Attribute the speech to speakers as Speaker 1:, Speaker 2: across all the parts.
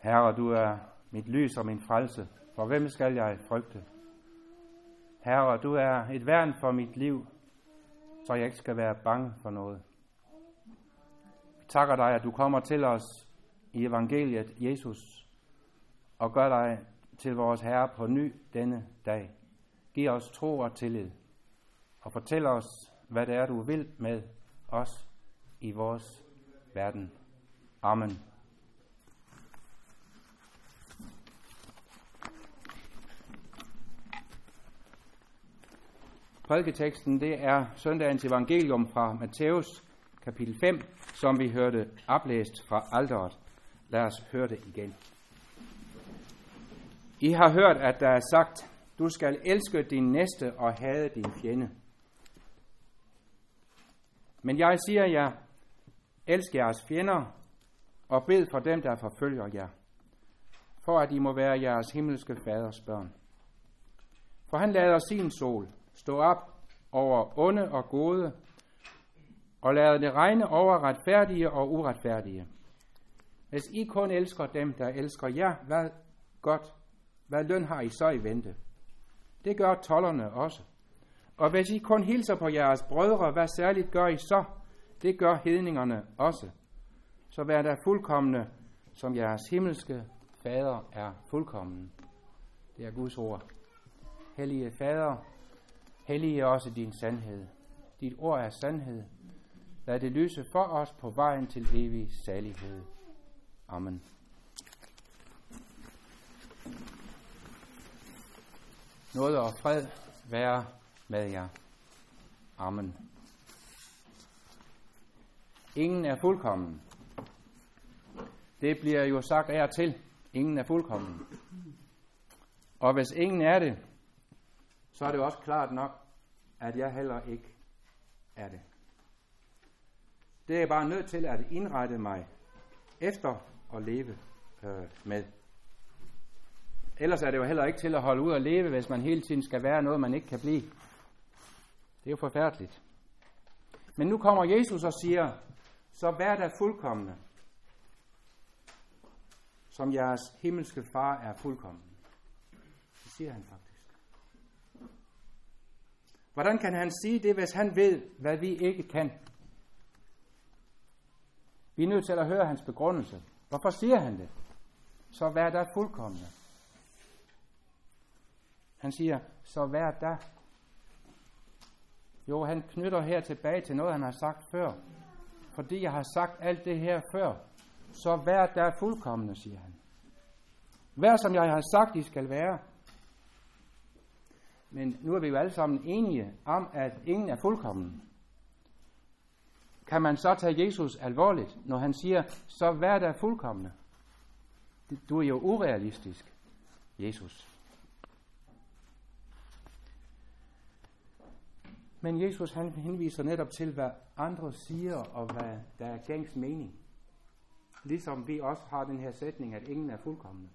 Speaker 1: Herre, du er mit lys og min frelse. For hvem skal jeg frygte? Herre, du er et værn for mit liv, så jeg ikke skal være bange for noget. Vi takker dig, at du kommer til os i evangeliet, Jesus, og gør dig til vores Herre på ny denne dag. Giv os tro og tillid, og fortæl os, hvad det er, du vil med os i vores verden. Amen. Prædiketeksten, det er søndagens evangelium fra Matthæus, kapitel 5, som vi hørte oplæst fra alteret. Lad os høre det igen. I har hørt, at der er sagt, du skal elske din næste og hade din fjende. Men jeg siger jer, elsk jeres fjender og bed for dem, der forfølger jer, for at I må være jeres himmelske faders børn. For han lader sin sol stå op over onde og gode, og lader det regne over retfærdige og uretfærdige. Hvis I kun elsker dem, der elsker jer, hvad løn har I så i vente? Det gør tolderne også. Og hvis I kun hilser på jeres brødre, hvad særligt gør I så? Det gør hedningerne også. Så vær der fuldkomne, som jeres himmelske fader er fuldkommen. Det er Guds ord. Hellige Fader, hellige også din sandhed. Dit ord er sandhed. Lad det lyse for os på vejen til evig salighed. Amen. Nåde og fred være med jer. Amen. Ingen er fuldkommen. Det bliver jo sagt af og til. Ingen er fuldkommen. Og hvis ingen er det, så er det også klart nok, at jeg heller ikke er det. Det er jeg bare nødt til at indrette mig efter at leve med. Ellers er det jo heller ikke til at holde ud og leve, hvis man hele tiden skal være noget, man ikke kan blive. Det er jo forfærdeligt. Men nu kommer Jesus og siger, så vær der fuldkomne, som jeres himmelske far er fuldkommen. Det siger han faktisk. Hvordan kan han sige det, hvis han ved, hvad vi ikke kan? Vi er nødt til at høre hans begrundelse. Hvorfor siger han det? Så vær der fuldkomne. Han siger, så vær der. Jo, han knytter her tilbage til noget, han har sagt før. Fordi jeg har sagt alt det her før, så vær der fuldkomne, siger han. Vær som jeg har sagt, I skal være. Men nu er vi jo alle sammen enige om, at ingen er fuldkommen. Kan man så tage Jesus alvorligt, når han siger, så vær der fuldkomne? Du er jo urealistisk, Jesus. Men Jesus han henviser netop til, hvad andre siger, og hvad der er gængs mening. Ligesom vi også har den her sætning, at ingen er fuldkomne.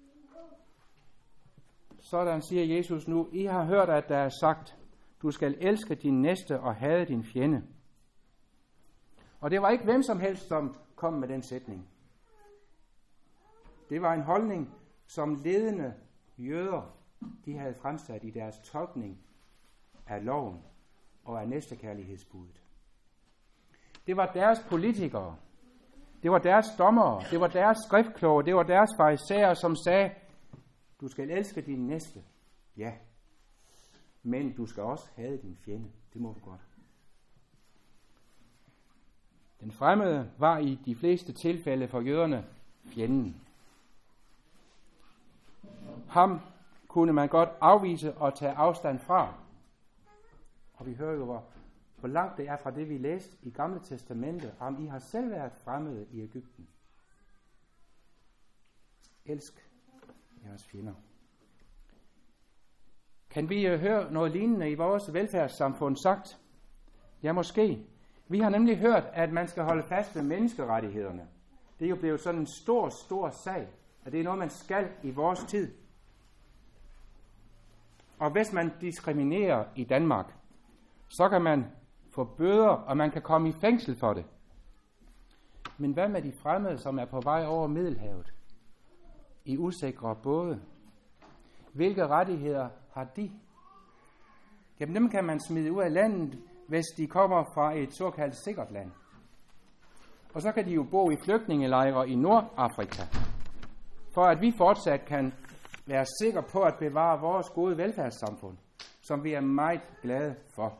Speaker 1: Sådan siger Jesus nu, I har hørt, at der er sagt, du skal elske din næste og hade din fjende. Og det var ikke hvem som helst, som kom med den sætning. Det var en holdning, som ledende jøder, de havde fremsat i deres tolkning af loven og af næstekærlighedsbuddet. Det var deres politikere, det var deres dommere, det var deres skriftkloge, det var deres farisæere, som sagde, du skal elske din næste, ja, men du skal også hade din fjende, det må du godt. Den fremmede var i de fleste tilfælde for jøderne fjenden. Ham kunne man godt afvise og tage afstand fra. Og vi hører jo, hvor langt det er fra det, vi læste i Gamle Testamente, om I har selv været fremmede i Egypten. Elsk jeres fjender. Kan vi høre noget lignende i vores velfærdssamfund sagt? Ja, måske. Vi har nemlig hørt, at man skal holde fast ved menneskerettighederne. Det er jo blevet sådan en stor sag, at det er noget, man skal i vores tid. Og hvis man diskriminerer i Danmark, så kan man få bøder, og man kan komme i fængsel for det. Men hvad med de fremmede, som er på vej over Middelhavet? i usikre både. Hvilke rettigheder har de? Jamen dem kan man smide ud af landet, hvis de kommer fra et såkaldt sikkert land. Og så kan de jo bo i flygtningelejre i Nordafrika, for at vi fortsat kan være sikre på at bevare vores gode velfærdssamfund, som vi er meget glade for.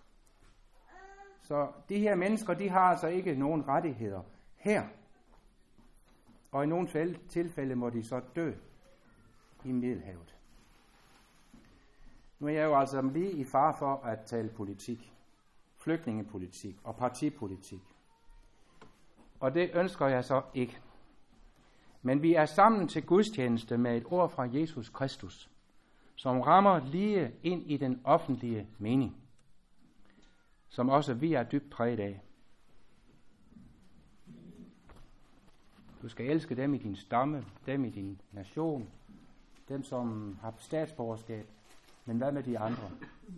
Speaker 1: Så de her mennesker, de har altså ikke nogen rettigheder her. Og i nogle tilfælde må de så dø i Middelhavet. Nu er jeg jo altså lige i fare for at tale politik, flygtningepolitik og partipolitik. Og det ønsker jeg så ikke. Men vi er sammen til gudstjeneste med et ord fra Jesus Kristus, som rammer lige ind i den offentlige mening, som også vi er dybt præget af. Du skal elske dem i din stamme, dem i din nation, dem som har statsborgerskab, men hvad med de andre?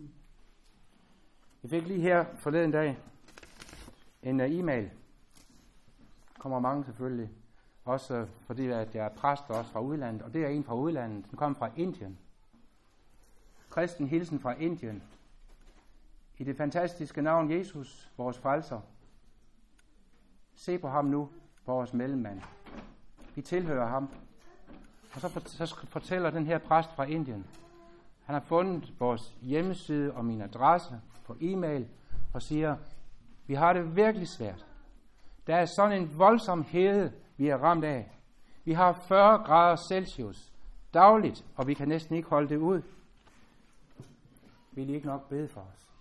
Speaker 1: Jeg fik lige her forleden dag en e-mail. Kommer mange selvfølgelig, også fordi at jeg er præst også fra udlandet, og det er en fra udlandet, den kom fra Indien. Kristen hilsen fra Indien. I det fantastiske navn Jesus, vores frelser. Se på ham nu, vores mellemmand. Vi tilhører ham. Og så fortæller den her præst fra Indien, han har fundet vores hjemmeside og min adresse på e-mail, og siger, vi har det virkelig svært. Der er sådan en voldsom hede, vi er ramt af. Vi har 40 grader Celsius dagligt, og vi kan næsten ikke holde det ud. Vil I ikke nok bede for os?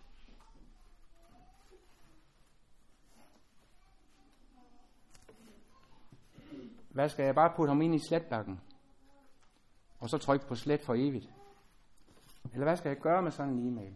Speaker 1: Hvad skal jeg bare putte ham ind i sletbakken? Og så trykke på slet for evigt? Eller hvad skal jeg gøre med sådan en e-mail?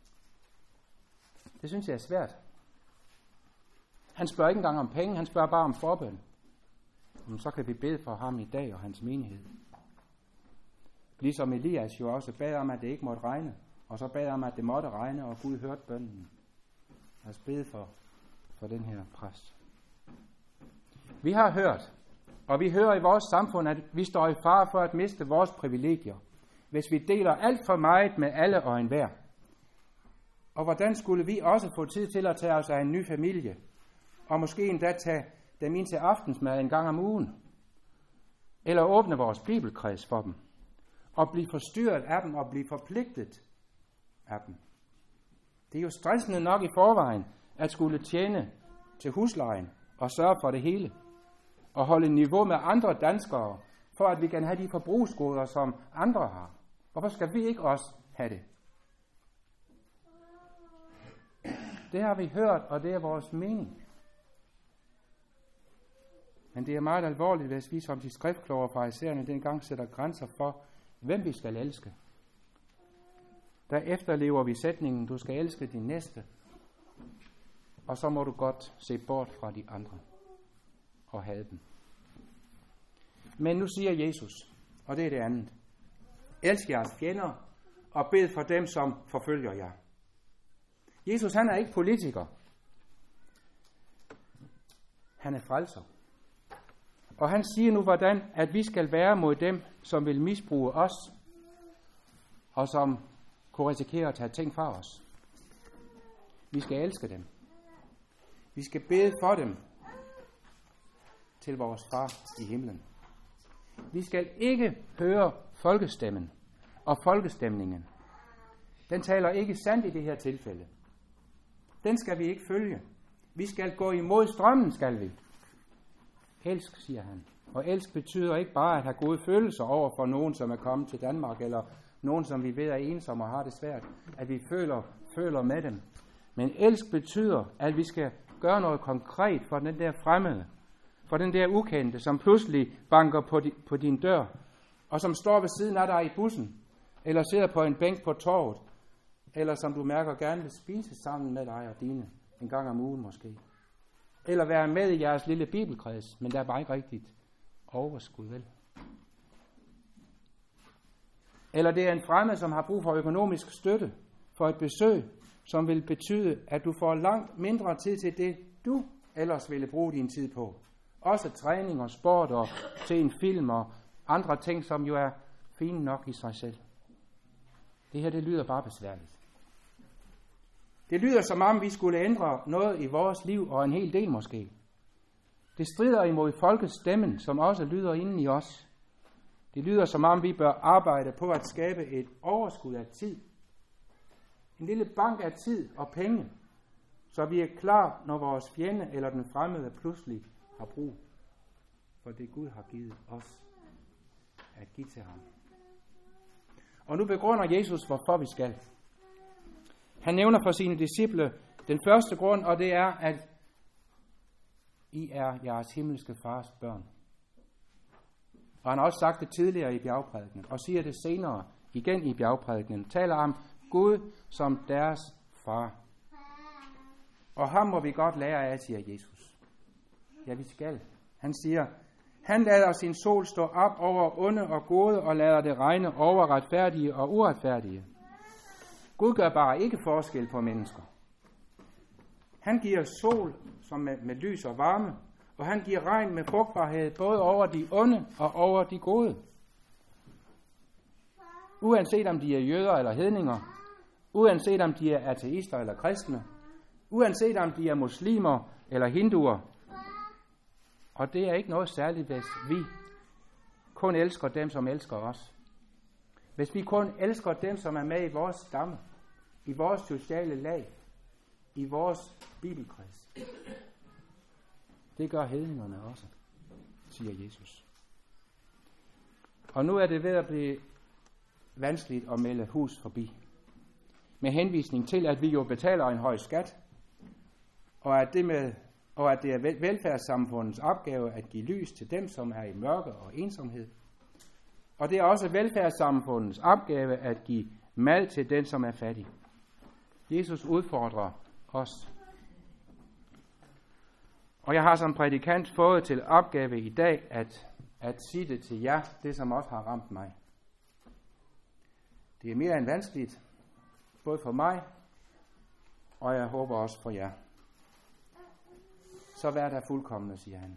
Speaker 1: Det synes jeg er svært. Han spørger ikke engang om penge, han spørger bare om forbøn. Men så kan vi bede for ham i dag og hans menighed. Ligesom Elias jo også bad om, at det ikke måtte regne. Og så bad om, at det måtte regne, og Gud hørte bønnen. Lad os bede for den her præst. Vi har hørt, og vi hører i vores samfund, at vi står i fare for at miste vores privilegier, hvis vi deler alt for meget med alle og enhver. Og hvordan skulle vi også få tid til at tage os af en ny familie, og måske endda tage dem ind til aftensmad en gang om ugen, eller åbne vores bibelkreds for dem, og blive forstyrret af dem og blive forpligtet af dem. Det er jo stressende nok i forvejen at skulle tjene til huslejen og sørge for det hele, og holde niveau med andre danskere, for at vi kan have de forbrugsgoder, som andre har. Hvorfor skal vi ikke også have det? Det har vi hørt, og det er vores mening. Men det er meget alvorligt, hvis vi som de skriftkloge farisæerne dengang sætter grænser for, hvem vi skal elske. Der efterlever vi sætningen, du skal elske din næste, og så må du godt se bort fra de andre og have dem. Men nu siger Jesus, og det er det andet, elsk jeres fjender og bed for dem, som forfølger jer. Jesus, han er ikke politiker. Han er frelser. Og han siger nu, hvordan at vi skal være mod dem, som vil misbruge os, og som kunne risikere at tage ting fra os. Vi skal elske dem. Vi skal bede for dem til vores far i himlen. Vi skal ikke høre folkestemmen og folkestemningen. Den taler ikke sandt i det her tilfælde. Den skal vi ikke følge. Vi skal gå imod strømmen, skal vi. Elsk, siger han. Og elsk betyder ikke bare at have gode følelser over for nogen, som er kommet til Danmark, eller nogen, som vi ved er ensomme og har det svært, at vi føler med dem. Men elsk betyder, at vi skal gøre noget konkret for den der fremmede, for den der ukendte, som pludselig banker på din dør, og som står ved siden af dig i bussen, eller sidder på en bænk på torvet, eller som du mærker gerne vil spise sammen med dig og dine, en gang om ugen måske. Eller være med i jeres lille bibelkreds, men der er bare ikke rigtigt overskud, vel? Eller det er en fremmed, som har brug for økonomisk støtte for et besøg, som vil betyde, at du får langt mindre tid til det, du ellers ville bruge din tid på. Også træning og sport og til en film og andre ting, som jo er fine nok i sig selv. Det her, det lyder bare besværligt. Det lyder som om, vi skulle ændre noget i vores liv, og en hel del måske. Det strider imod folkets stemmen, som også lyder inden i os. Det lyder som om, vi bør arbejde på at skabe et overskud af tid. En lille bank af tid og penge, så vi er klar, når vores fjende eller den fremmede pludselig har brug for det Gud har givet os at give til ham. Og nu begrunder Jesus, hvorfor vi skal. Han nævner for sine disciple den første grund, og det er, at I er jeres himmelske fars børn. Og han har også sagt det tidligere i bjergprædikenen, og siger det senere igen i bjergprædikenen. Taler om Gud som deres far. Og ham må vi godt lære af, siger Jesus. Ja, vi skal. Han siger, han lader sin sol stå op over onde og gode, og lader det regne over retfærdige og uretfærdige. Gud gør bare ikke forskel på mennesker. Han giver sol som med lys og varme, og han giver regn med frugtbarhed både over de onde og over de gode. Uanset om de er jøder eller hedninger, uanset om de er ateister eller kristne, uanset om de er muslimer eller hinduer. Og det er ikke noget særligt, hvis vi kun elsker dem, som elsker os. Hvis vi kun elsker dem, som er med i vores stamme, i vores sociale lag, i vores bibelkreds. Det gør hedningerne også, siger Jesus. Og nu er det ved at blive vanskeligt at melde hus forbi. Med henvisning til, at vi jo betaler en høj skat, og at det er velfærdssamfundets opgave at give lys til dem, som er i mørke og ensomhed. Og det er også velfærdssamfundets opgave at give mad til den, som er fattig. Jesus udfordrer os. Og jeg har som prædikant fået til opgave i dag at sige det til jer, det som også har ramt mig. Det er mere end vanskeligt, både for mig, og jeg håber også for jer. Så vær der fuldkomne, siger han.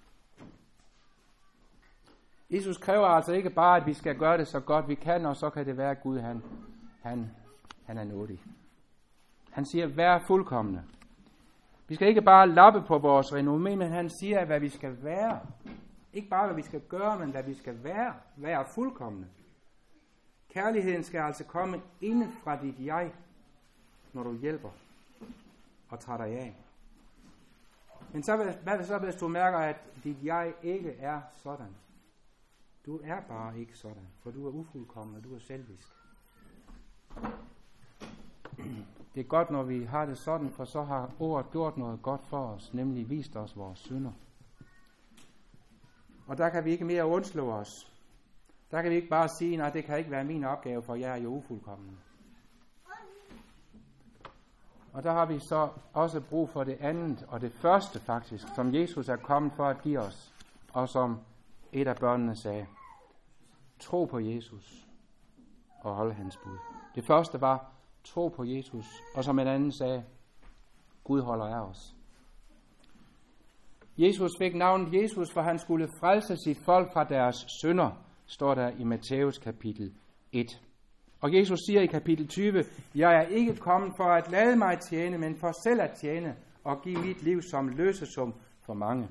Speaker 1: Jesus kræver altså ikke bare, at vi skal gøre det så godt vi kan, og så kan det være, at Gud han er nådig. Han siger, vær fuldkomne. Vi skal ikke bare lappe på vores renommé, men han siger, hvad vi skal være. Ikke bare, hvad vi skal gøre, men hvad vi skal være. Være fuldkomne. Kærligheden skal altså komme inde fra dit jeg, når du hjælper og tager dig af. Men hvad så, hvis du mærker, at dit jeg ikke er sådan? Du er bare ikke sådan, for du er ufuldkommen, og du er selvisk. Det er godt, når vi har det sådan, for så har ordet gjort noget godt for os, nemlig vist os vores synder. Og der kan vi ikke mere undslå os. Der kan vi ikke bare sige, nej, det kan ikke være min opgave, for jeg er jo ufuldkommen. Og der har vi så også brug for det andet, og det første faktisk, som Jesus er kommet for at give os, og som et af børnene sagde. Tro på Jesus og holde hans bud. Det første var, tro på Jesus, og som en anden sagde, Gud holder af os. Jesus fik navnet Jesus, for han skulle frelse sit folk fra deres synder, står der i Matthæus kapitel 1. Og Jesus siger i kapitel 20, jeg er ikke kommet for at lade mig tjene, men for selv at tjene og give mit liv som løsesum for mange.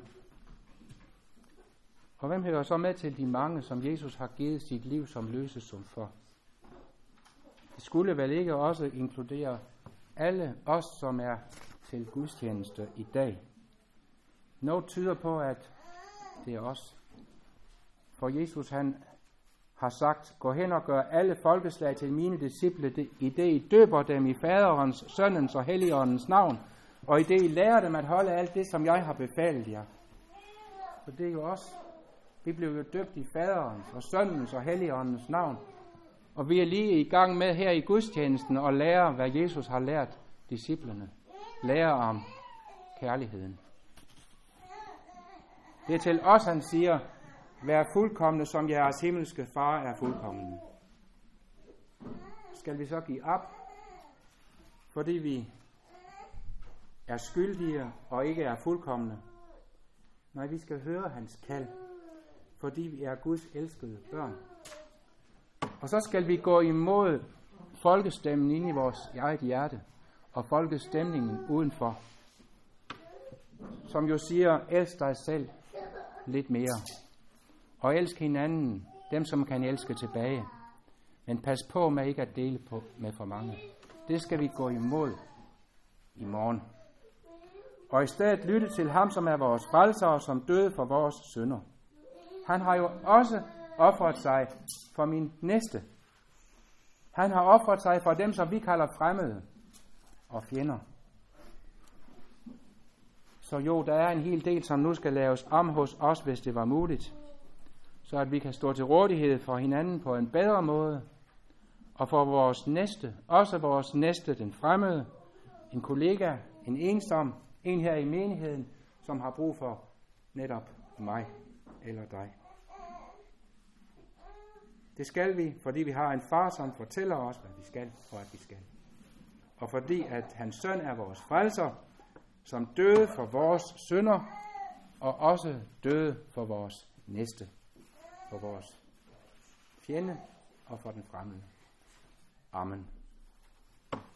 Speaker 1: Og hvem hører så med til de mange, som Jesus har givet sit liv som løsesum for? Det skulle vel ikke også inkludere alle os, som er til gudstjeneste i dag. Noget tyder på, at det er os. For Jesus han har sagt, gå hen og gør alle folkeslag til mine disciple, i det I døber dem i Faderens, Sønnens og Helligåndens navn, og i det I lærer dem at holde alt det, som jeg har befalet jer. For det er jo os. Vi blev jo døbt i Faderens og Sønnens og Helligåndens navn. Og vi er lige i gang med her i gudstjenesten at lære, hvad Jesus har lært disciplene. Lære om kærligheden. Det er til os, han siger, vær fuldkomne, som jeres himmelske far er fuldkommen. Skal vi så give op, fordi vi er skyldige og ikke er fuldkomne? Nej, vi skal høre hans kald. fordi vi er Guds elskede børn. Og så skal vi gå imod folkestemmen inde i vores eget hjerte, og folkestemningen udenfor, som jo siger, elsk dig selv lidt mere, og elsk hinanden, dem som kan elske tilbage. Men pas på med ikke at dele på med for mange. Det skal vi gå imod i morgen. Og i stedet lytte til ham, som er vores frelser, og som døde for vores synder. Han har jo også ofret sig for min næste. Han har ofret sig for dem, som vi kalder fremmede og fjender. Så jo, der er en hel del, som nu skal laves om hos os, hvis det var muligt. Så at vi kan stå til rådighed for hinanden på en bedre måde. Og for vores næste, også vores næste, den fremmede, en kollega, en ensom, en her i menigheden, som har brug for netop mig eller dig. Det skal vi, fordi vi har en far, som fortæller os, hvad vi skal og at vi skal. Og fordi at hans søn er vores frelser, som døde for vores synder, og også døde for vores næste, for vores fjende og for den fremmede. Amen.